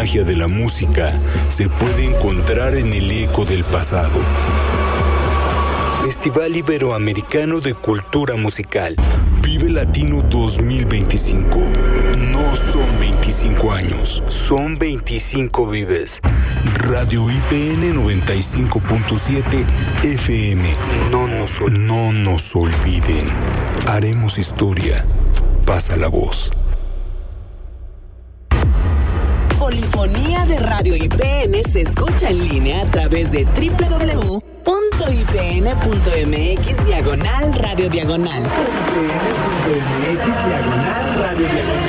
magia de la música se puede encontrar en el eco del pasado. Festival Iberoamericano de Cultura Musical. Vive Latino 2025. No son 25 años, son 25 vives. Radio IPN 95.7 FM. No nos olviden. Haremos historia. Pasa la voz. Polifonía de Radio IPN se escucha en línea a través de www.ipn.mx/radio diagonal.